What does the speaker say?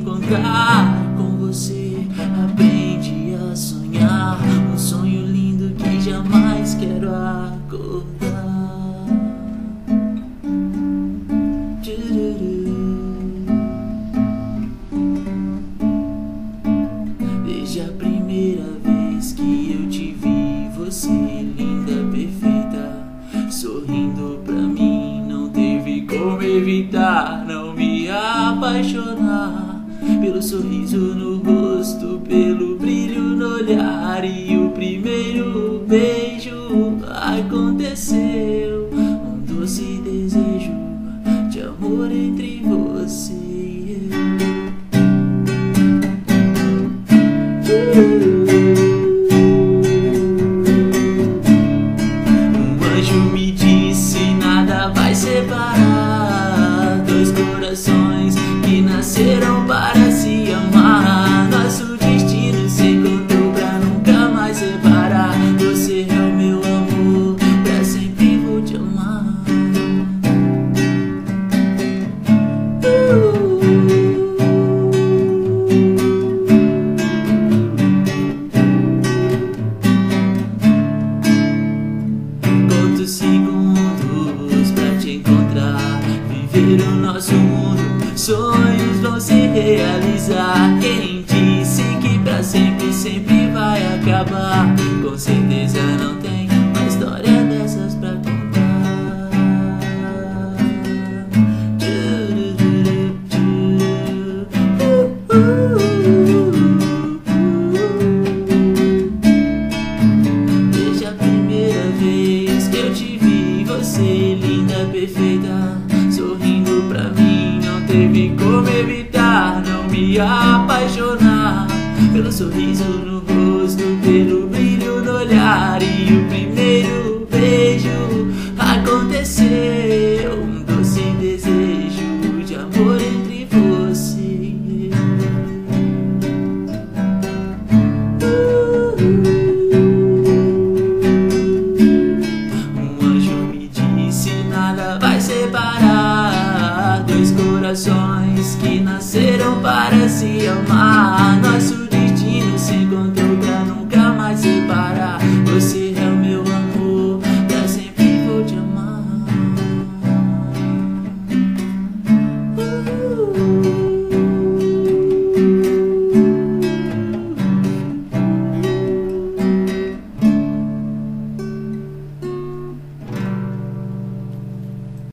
encontrar com você. Aprendi a sonhar um sonho lindo que jamais quero acordar. Desde a primeira vez que eu te vi, você linda, perfeita, sorrindo pra mim, não teve como evitar não me apaixonar pelo sorriso no rosto, pelo brilho no olhar. E o primeiro beijo aconteceu, um doce desejo de amor entre você e eu. Um anjo me disse: nada vai separar dois corações que nasceram para se amar. Nosso destino se encontrou pra nunca mais separar. Você é o meu amor, pra sempre vou te amar. Conto segundos pra te encontrar, viver o nosso mundo, sonhos vão se realizar. Quem disse que pra sempre, sempre vai acabar? Com certeza não tem uma história dessas pra contar. Desde a primeira vez que eu te vi, você linda, perfeita, sorrindo pra mim, não teve como evitar não me apaixonar pelo sorriso no rosto, pelo brilho no olhar. E o primeiro beijo aconteceu, um doce desejo de amor entre você e eu. Um anjo me disse: nada vai separar dois corações que nasceram para se amar. Nosso